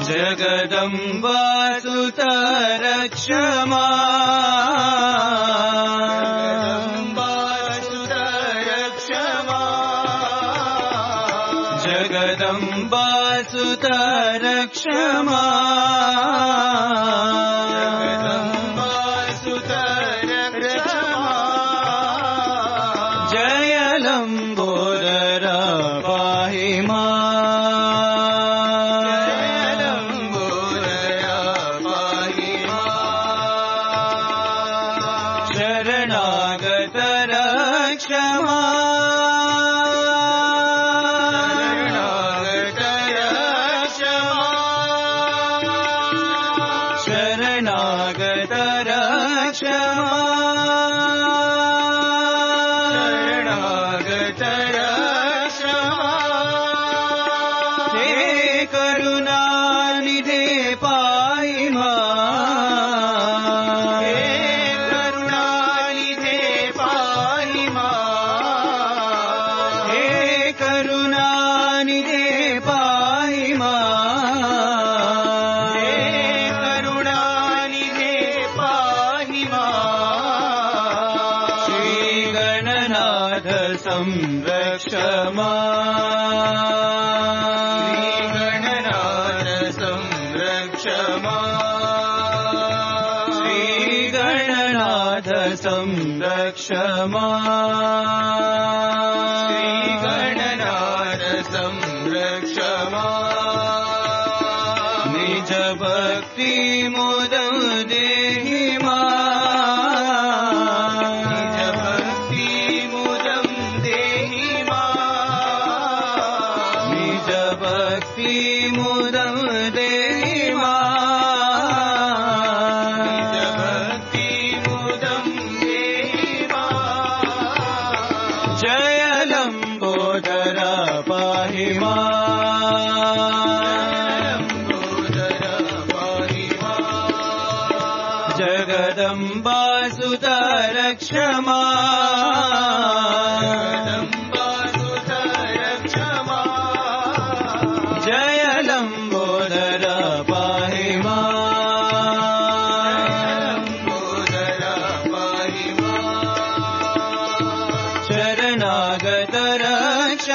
जगदम्बा सुता रक्ष माम्, जगदम्बा सुता रक्ष माम्, जय लंबोदर पाहि माम्, शरणागत रक्ष माम्, शरणागत रक्ष माम्, हे करुणानिधे पाहि माम्, हे करुणानिधे पाहि माम्, हे करुणानिधे पाहि माम्, हे करुणानिधे पाहि माम्, श्री गणनाथ संरक्ष माम्, श्री गणनाथ संरक्ष माम्, श्री गणनाथ संरक्ष माम्, श्री गणनाथ संरक्ष माम्, निज भक्ति मोदं देहि माम्, निज भक्ति मोदं देहि माम्, निज भक्ति मोदं देहि माम्, निज भक्ति मोदं देहि माम्, जय लंबोदर पाहि माम्, लंबोदर पाहि माम्, जगदम्बा सुता रक्ष माम्, जगदम्बा सुता रक्ष माम्, जय लंबोदर पाहि माम्, लंबोदर पाहि माम्, शरणागत रक्ष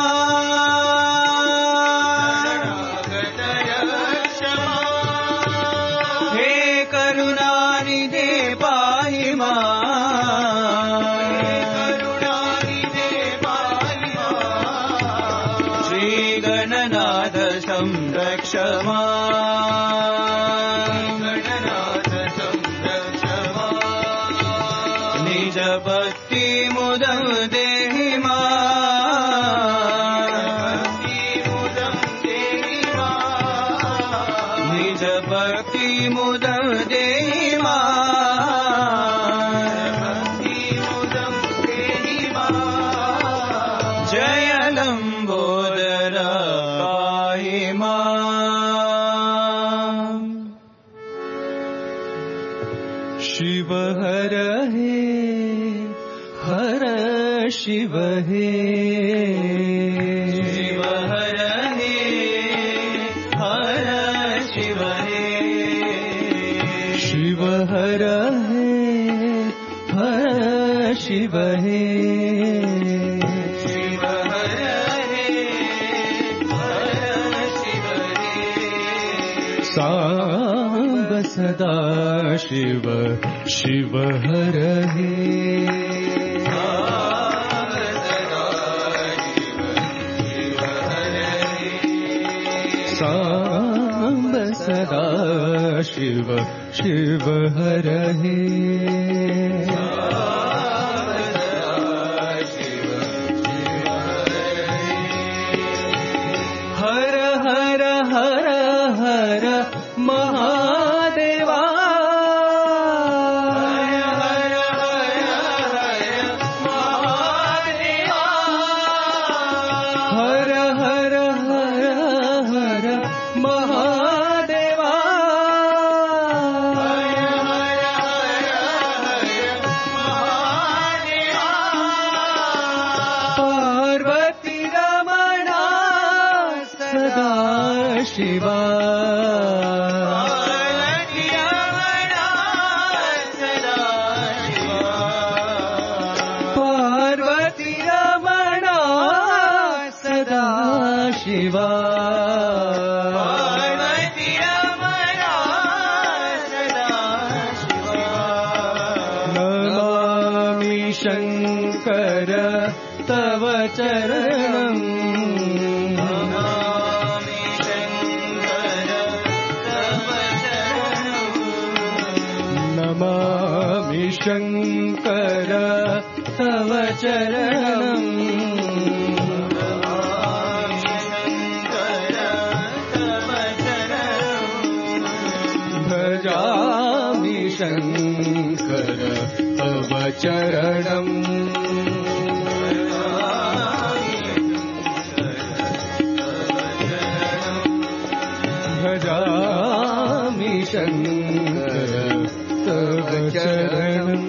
माम्, शरणागत रक्ष माम्, हे करुणानिधे पाहि माम्, हे करुणानिधे पाहि माम्, श्री गणनाथ संरक्ष माम्, गणनाथ संरक्ष माम्, निज भक्ति मुदं देहि माम्, निज भक्ति मुदं देहि माम्, जय लंबोदर पाहि माम्, शिव हर हे हर शिव हे, शिव हर हे हर शिव हे, शिव हर हे हर शिव हे, शिव हर हे हर शिव हे, सांब सदा शिव शिव हर हे, सांब सदा शिव शिव हर हे, हर हर हर हर महादेवा, हर हर हर महादेवा, हर हर हर हर महादेवा, हर हर हर हर महादेवा, पार्वती रमणा सदा शिवा पार्वती रमणा सदा शिवा नमामि शंकर तव चरणम् नमामि शंकर तव चरणम् भजामि शंकर तव चरणम् भजामि शंकर तव चरणम्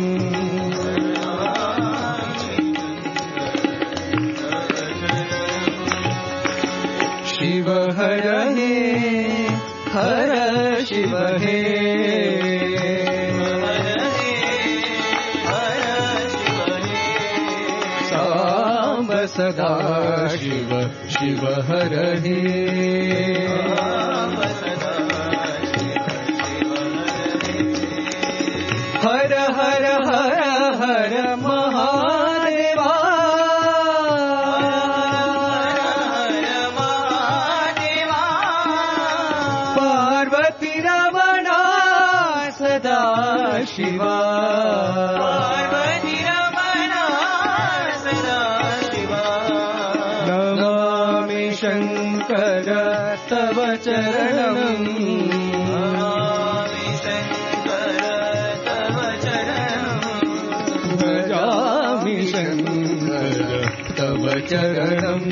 शिव हर हे हर शिव हे सांब सदा शिव शिव हर हे हर हर हर हर महादेवा पार्वती रमणा सदा शिवा नमामि शंकर तव चरणम् भजामि शंकर तव चरणम्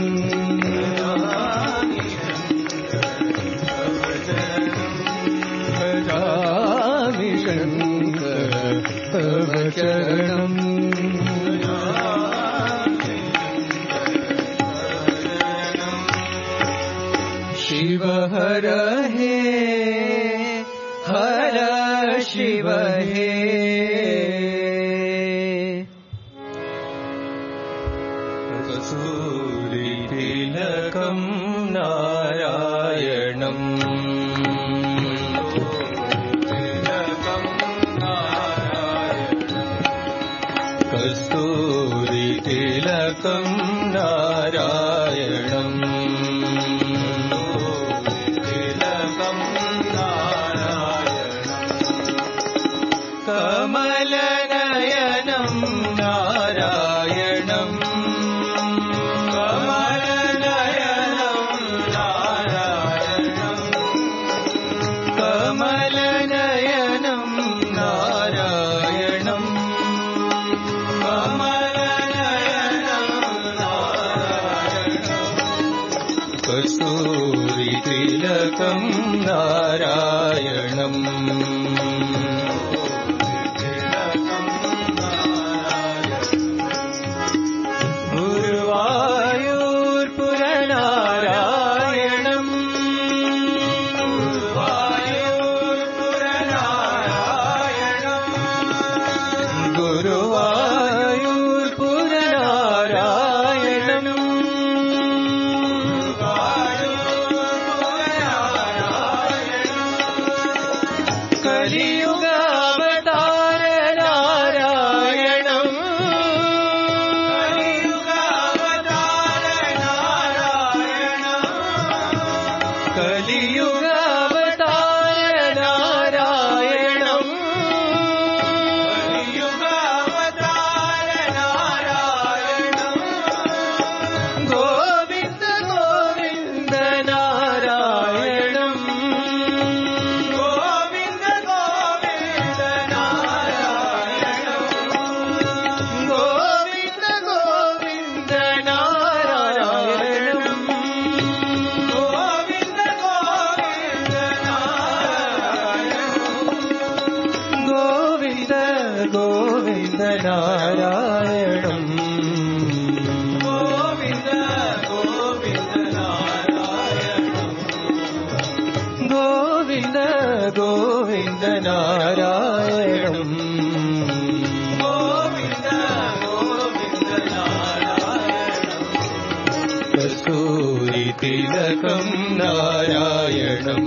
भजामि शंकर तव चरणम् शिव हर हे हर शिव हे कस्तूरितिलकं नारायणम् कस्तूरितिलकं नारायणम् कमलनयनं नारायणम् कमलनयनं नारायणम् कस्तूरितिलकं नारायणम् गुरुवायूर्पुरनारायणम् गुरुवायूर्पुरनारायणम् कलियुगावतार नारायणम् कलियुगावतार नारायणम् गोविन्द गोविन्द नारायणम् गोविन्द गोविन्द नारायणम् गोविन्द गोविन्द नारायणम् गोविन्द गोविन्द గోవింద నారాయణం గోవింద గోవింద నారాయణం కస్తూరి తిలకం నారాయణం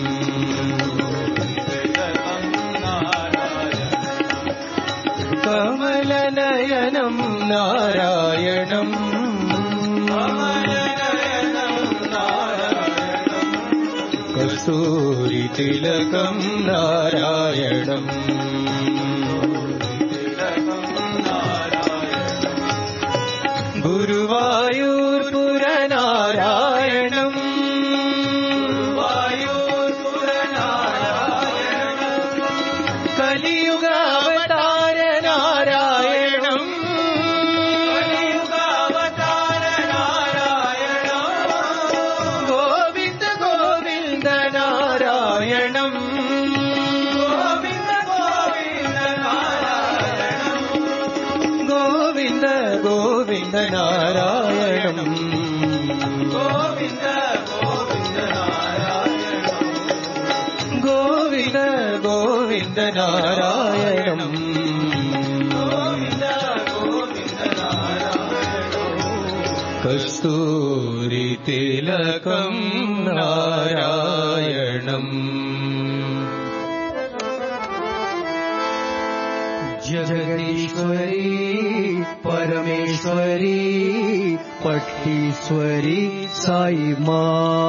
కమలనయనం నారాయణం కస్తూరి తిలకం నారాయణం గురువాయూర్పుర నారాయణం కలియుగ అవతార నారాయణం గోవింద గోవింద నారాయణం గోవింద గోవింద నారాయణం గోవింద గోవింద నారాయణం గోవింద గోవింద నారాయణం గోవింద గోవింద నారాయణం కస్తూరి తిలకం నారాయణం జగదీశ్వరీ పరమేశ్వరీ పట్టీశ్వరీ సాయి మా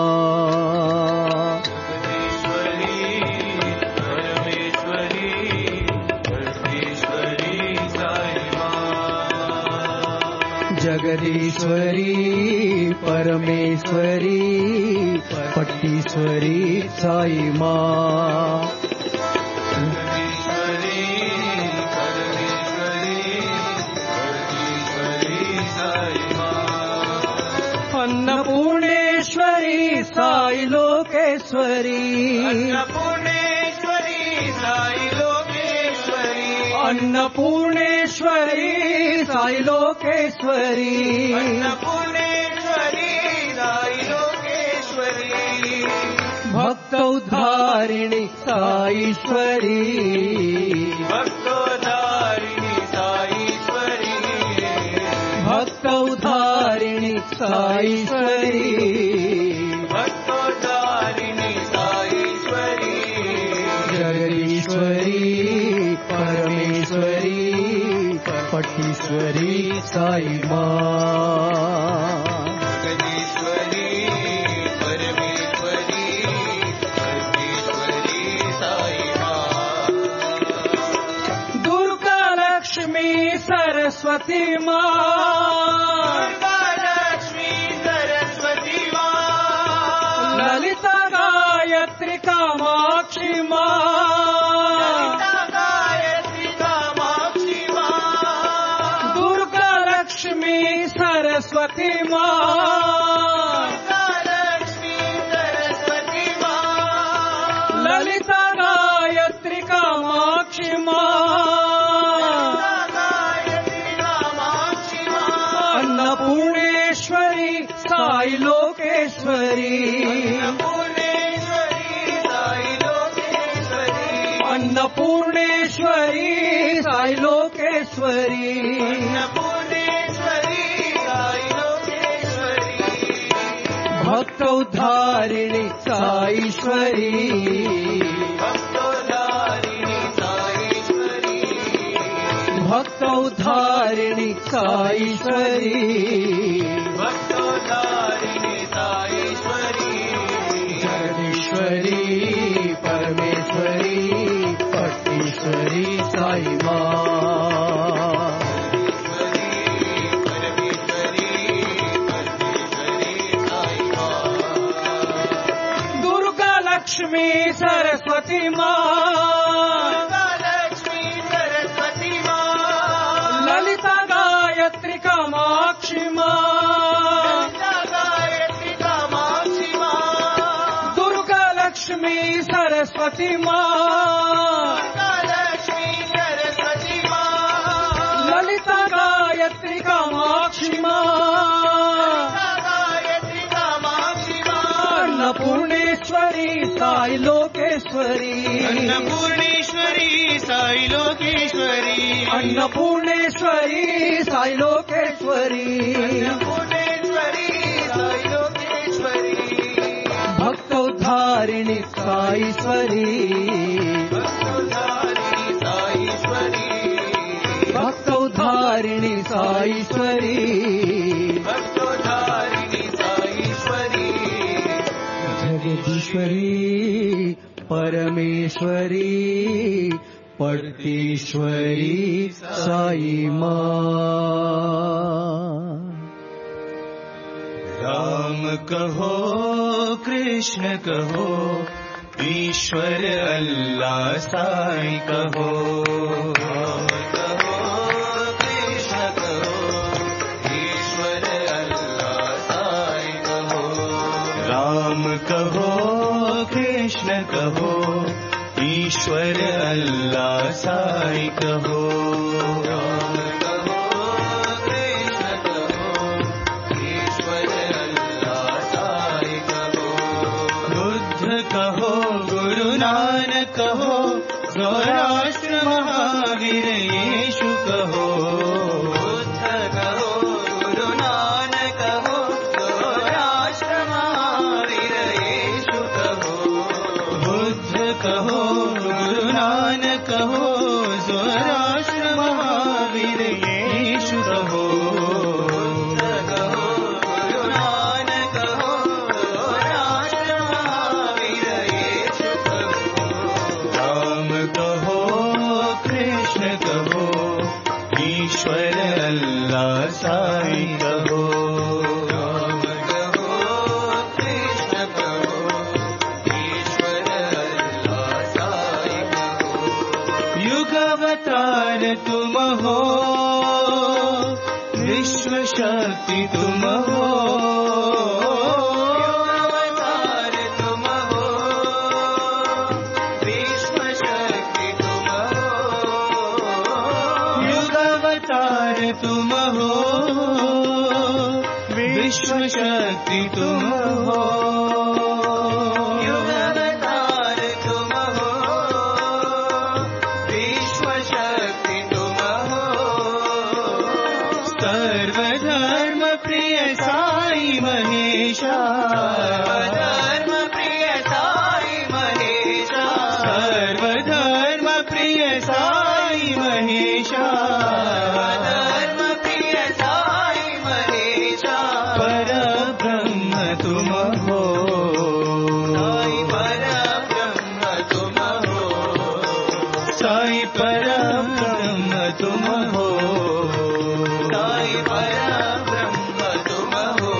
జగదీశ్వరీ పరమేశ్వరీ పట్టీశ్వరీ సాయి మా అన్నపూర్ణేశ్వరీ సాయి లోకేశ్వరీ అన్నపూర్ణేశ్వరీ సాయి లోకేశ్వరీ అన్నపూర్ణేశ్వరీ సాయి లోకేశ్వరీ అన్నపూర్ణేశ్వరీ సాయి లోకేశ్వరీ భక్తోద్ధారిణి సాईश्वरी భక్తోద్ధారిణి సాईश्वरी భక్తోద్ధారిణి సాईश्वरी భక్తోద్ధారిణి సాईश्वरी జగదీశ్వరీ పరమేశ్వరీ పట్టీశ్వరీ సాయి మా జగదీశ్వరీ పరమేశ్వరీ పట్టీశ్వరీ సాయి మా దుర్గా లక్ష్మీ సరస్వతి మా లలిత గాయత్రి కామాక్షి మా దుర్గా లక్ష్మీ సరస్వతి మా లలిత గాయత్రి కామాక్షి మా అన్నపూర్ణేశ్వరి సాయి లోకేశ్వరి అన్నపూర్ణేశ్వరి సాయి లోకేశ్వరి భక్తోద్ధారిణి సాईश्वरी భక్తోద్ధారిణి సాईश्वरी జగదీశ్వరీ పరమేశ్వరీ పట్టీశ్వరీ సాయి మా దుర్గా లక్ష్మీ సరస్వతి మా లలిత గాయత్రి కామాక్షి మా దుర్గా లక్ష్మీ సరస్వతి మా లలిత గాయత్రి కామాక్షి మా అన్నపూర్ణేశ్వరి अन्नपूर्णेश्वरी साई लोकेश्वरी, अन्नपूर्णेश्वरी साई लोकेश्वरी, अन्नपूर्णेश्वरी साई लोकेश्वरी, अन्नपूर्णेश्वरी साई लोकेश्वरी, भक्तोद्धारिणी साईश्वरी, भक्तोद्धारिणी साईश्वरी, भक्तोद्धारिणी साईश्वरी, भक्तोद्धारिणी साईश्वरी, जगदीश्वरी परमेश्वरी पट्टीश्वरी साई मां। राम कहो कृष्ण कहो ईश्वर अल्लाह साई कहो, राम कहो कृष्ण कहो ईश्वर अल्लाह साई कहो, राम कहो कृष्ण कहो ईश्वर अल्लाह साई कहो, राम कहो कृष्ण कहो ईश्वर अल्लाह साई कहो, बुद्ध कहो गुरु नानक कहो सौराष्ट्र महावीर येशु कहो, बुद्ध कहो गुरु नानक कहो सौराष्ट्र महावीर येशु कहो, बुद्ध कहो गुरु नानक कहो सौराष्ट्र महावीर येशु कहो, बुद्ध कहो गुरु नानक कहो सौराष्ट्र महावीर येशु कहो, राम कहो कृष्ण कहो ईश्वर अल्लाह साई कहो, राम कहो कृष्ण कहो ईश्वर अल्लाह साई कहो, युग अवतार तुम हो विश्व शक्ति तुम हो, युग अवतार तुम हो विश्व शक्ति तुम हो, युग अवतार तुम हो विश्व शक्ति तुम हो, युग अवतार तुम हो विश्व शक्ति तुम हो, सर्वधर्म प्रिय साई महेशा, सर्वधर्म प्रिय साई महेशा, सर्वधर्म प्रिय साई महेशा, सर्वधर्म प्रिय साई महेशा, परब्रह्म तुम हो, साई परब्रह्म तुम हो, साई परब्रह्म तुम हो, साई परब्रह्म तुम हो,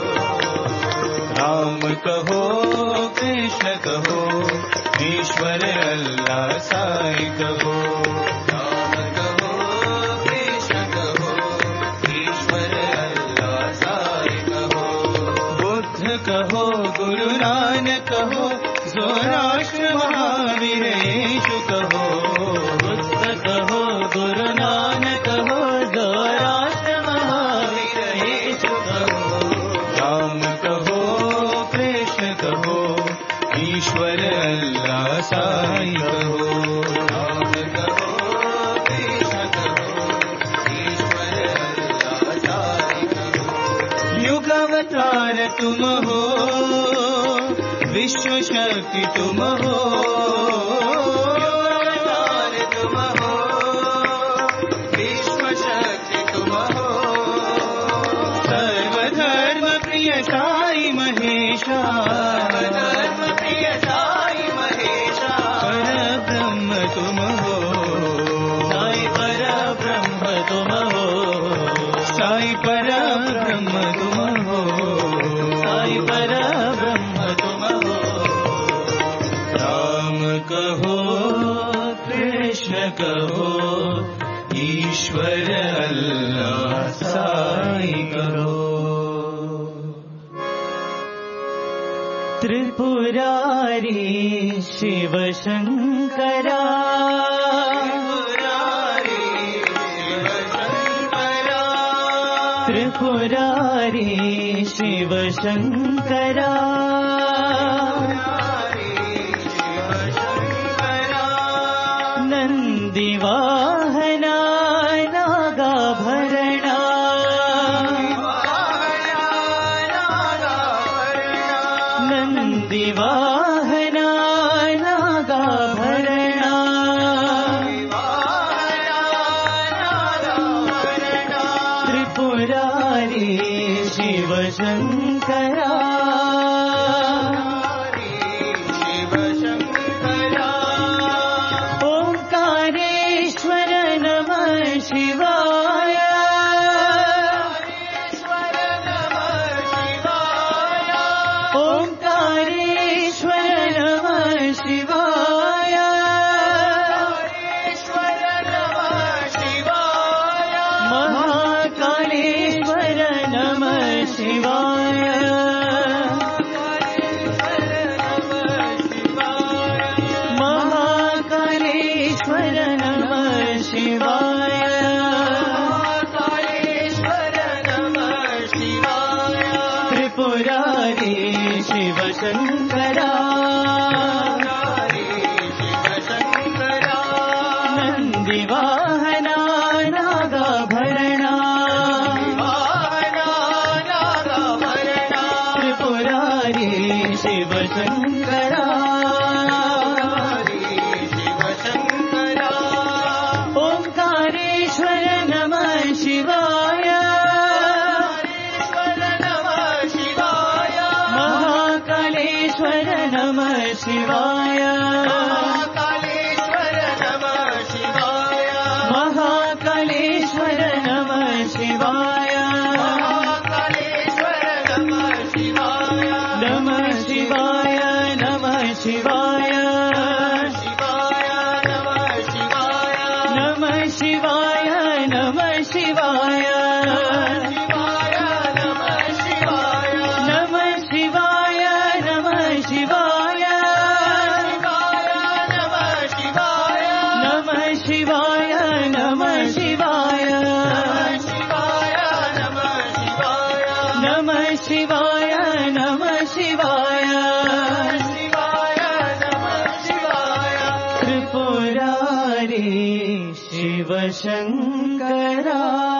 राम कहो कृष्ण कहो ईश्वर अल्लाह साई कहो, राम कहो कृष्ण कहो ईश्वर अल्लाह साई कहो, बुद्ध कहो गुरु नानक कहो सौराष्ट्र महावीर येशु कहो, बुद्ध कहो गुरु नानक कहो सौराष्ट्र महावीर येशु कहो, राम कहो कृष्ण कहो ईश्वर अल्लाह साई कहो, राम कहो कृष्ण कहो ईश्वर अल्लाह साई कहो, युग अवतार तुम हो विश्व शक्ति तुम हो, युग अवतार तुम हो विश्व शक्ति तुम हो, सर्वधर्म प्रिय साई महेशा, सर्वधर्म प्रिय साई महेशा, परब्रह्म तुम हो, साई परब्रह्म तुम हो, साई परब्रह्म तुम हो, साई परब्रह्म तुम हो, राम कहो कृष्ण कहो ईश्वर अल्लाह साई करो, त्रिपुरारी शिव शंकरा, त्रिपुरारी शिव शंकरा, नन्दिवाहना नागाभरणा त्रिपुरारी शिवशङ्करा ओंकारेश्वर नमः शिवाय ओंकारेश्वर नमः शिवाय महाकालेश्वर नमः शिवाय महाकालेश्वर नमः शिवाय त्रिपुरारी शिवशङ्करा नन्दिवाहना नागाभरणा त्रिपुरारी शिवशङ्करा ओंकारेश्वर नमः शिवाय महाकालेश्वर नमः शिवाय महाकालेश्वर नमः शिवाय नमः शिवाय नमः शिवाय नमः शिवाय नमः शिवाय नमः शिवाय नमः शिवाय नमः शिवाय नमः शिवाय नमः शिवाय नमः शिवाय त्रिपुरारी शिवशङ्करा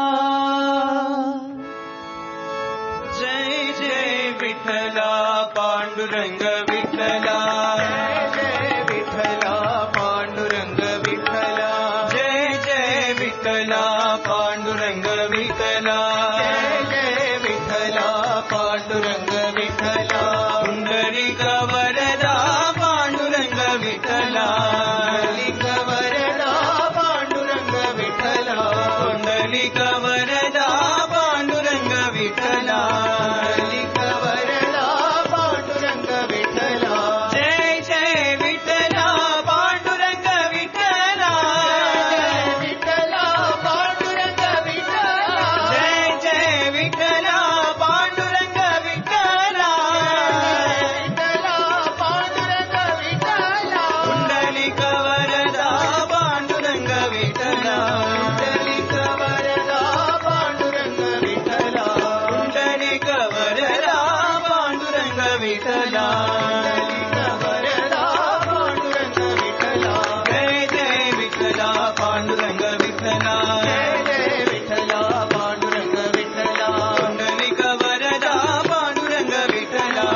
जय जय विठ्ठला पांडुरंग विठ्ठला जय विठ्ठला पांडुरंग विठ्ठला जय जय विठ्ठला पांडुरंग विठ्ठला जय विठ्ठला पांडुरंग विठ्ठला पुंडलिक वरदा पांडुरंग विठ्ठला पुंडलिक वरदा पांडुरंग विठ्ठला पुंडलिक वरदा पांडुरंग विठ्ठला पुंडलिक वरदा पांडुरंग विठ्ठला जय जय विठ्ठला पांडुरंग विठ्ठला विठ्ठला पांडुरंग विठ्ठला जय जय विठ्ठला पांडुरंग विठ्ठला विठ्ठला पांडुरंग विठ्ठला पुंडलिक वरदा पांडुरंग विठ्ठला पुंडलिक वरदा पांडुरंग विठ्ठला पुंडलिक वरदा पांडुरंग विठ्ठला पुंडलिक वरदा पांडुरंग विठ्ठला जय जय विठ्ठला पांडुरंग विठ्ठला जय जय विठ्ठला पांडुरंग विठ्ठला पुंडलिक वरदा पांडुरंग विठ्ठला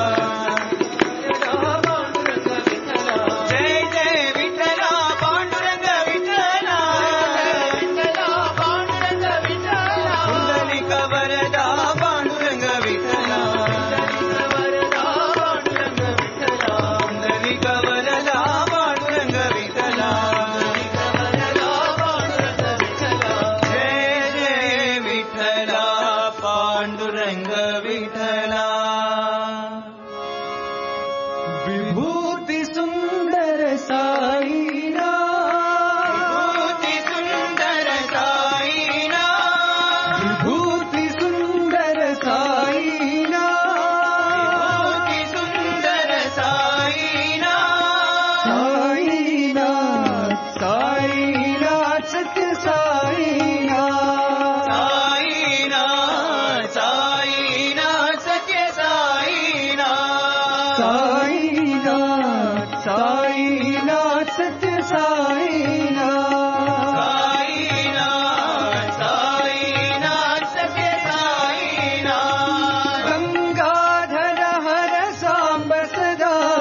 पांडुरंग विठ्ठला जय जय विठ्ठला पांडुरंग विठ्ठला विठ्ठला पांडुरंग विठ्ठला पुंडलिक वरदा पांडुरंग विठ्ठला वरदा पांडुरंग विठ्ठला पुंडलिक वरदा पांडुरंग विठ्ठला वरदा पांडुरंग विठ्ठला जय जय विठ्ठला पांडुरंग विठ्ठला विभूति सुंदर साईना विभूति सुंदर साईना विभूति सुंदर साईना विभूति सुंदर साईना साईना साईना सत्य साईना साईना साईना सत्य साईना साईना साईना सत्य साईना साईना साईना सत्य साईना गंगाधर हर सांब सदा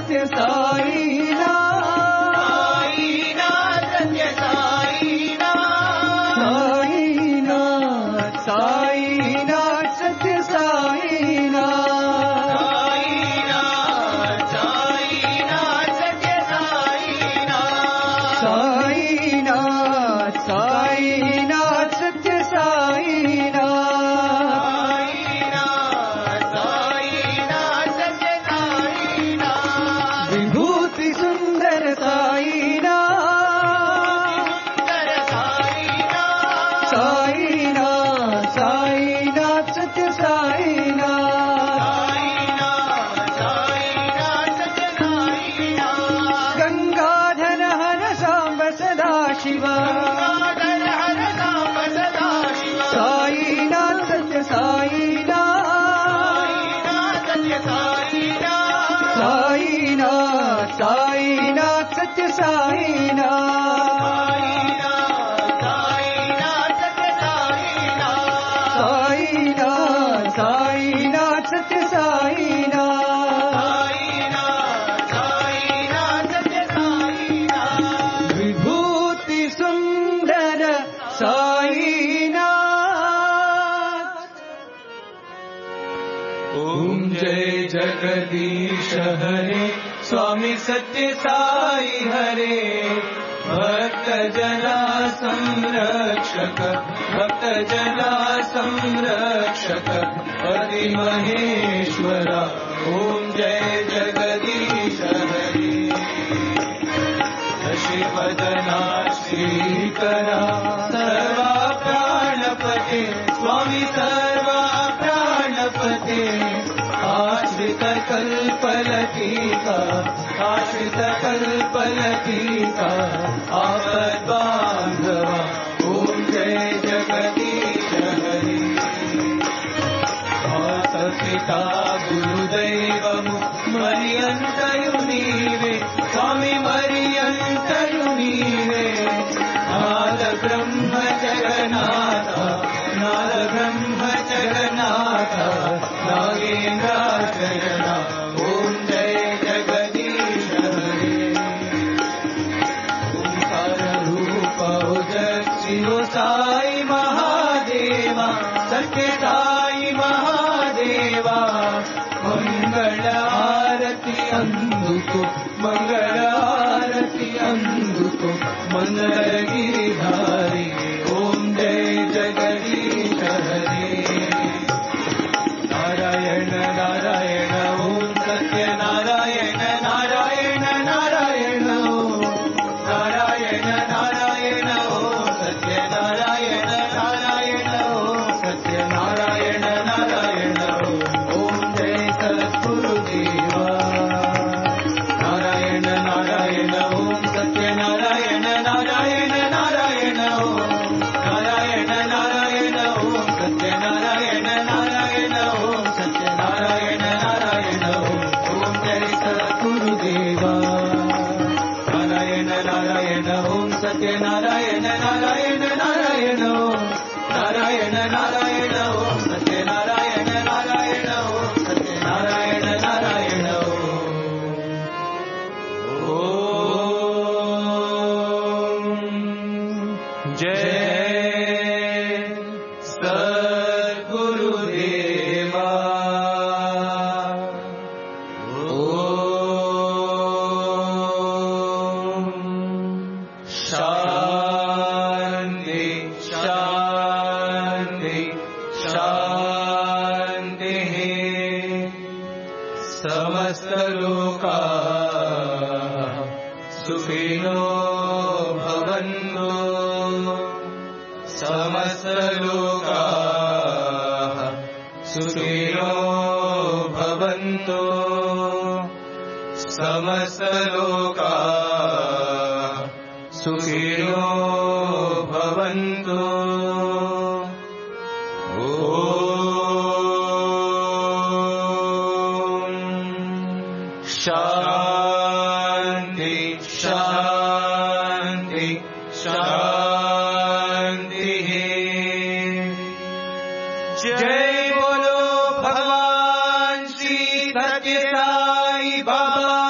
सत्य साईनाथ, साईनाथ सत्य साईनाथ, साईनाथ साईनाथ सत्य साईनाथ, साईनाथ साईनाथ सत्य साईनाथ, साईनाथ साईनाथ सत्य साईनाथ, साईनाथ सत्य साईनाथ, विभूति सुंदर साईनाथ, साईनाथ साईनाथ सत्य साईनाथ, गंगाधर हर सांब सदा शिव, साईनाथ सत्य साईनाथ, साईनाथ साईनाथ सत्य साईनाथ, साईनाथ साईनाथ सत्य साईनाथ, विभूति सुंदर साईनाथ। ओम जय जगदीश हरे, स्वामी सत्य साई हरे, भक्त जना संरक्षक, भक्त जना संरक्षक, पति महेश्वरा। ओम जय जगदीश हरे, शिवदना श्रीकरा, सर्वा प्राणपते, स्वामी सर्वा प्राणपते, आश्रित कल्पलतिका, आश्रित कल्पलतिका, आपद बांधवा। ओम जय जगदीश हरे, माता पिता गुरुदैवमु मरियंतयु नीवे, स्वामी मरियंतयु नीवे, नाद ब्रह्म जगन्नाथ, नाद ब्रह्म जगन्नाथ, नागेन्द्राचरणा। ओम जय जगदीश हरे, ओंकार रूप उदय शिव साई महादेवा, सत्य साई महादेवा, मंगल आरती अंदुको, मंगल आरती अंदुको, मंगल गिरिधारी। ओम जय जगदीश हरे, नारायण नारायण ओम सत्य नारायण नारायण नारायण ओम, नारायण नारायण ओम सत्य नारायण नारायण ओम सत्य नारायण नारायण ओम जय सद्गुरुदेवा, नारायण नारायण ओम सत्य नारायण नारायण नारायण ओम, नारायण नारायण ओम सत्य नारायण नारायण ओम सत्य नारायण नारायण ओम जय सद्गुरुदेवा, नारायण नारायण ओम सत्य नारायण नारायण नारायण ओम, नारायण नारायण ओम सत्य नारायण नारायण ओम सत्य नारायण नारायण ओम जय सद्गुरुदेवा। ओम शांति शांति शांति, समस्त लोका सुखिनो भवन्तु, समस्त लोका सुखिनो भवन्तु, समस्त लोका सुखिनो भवन्तु। ओम शांति शांति शांति। जय बोलो भगवान श्री सत्य साई बाबा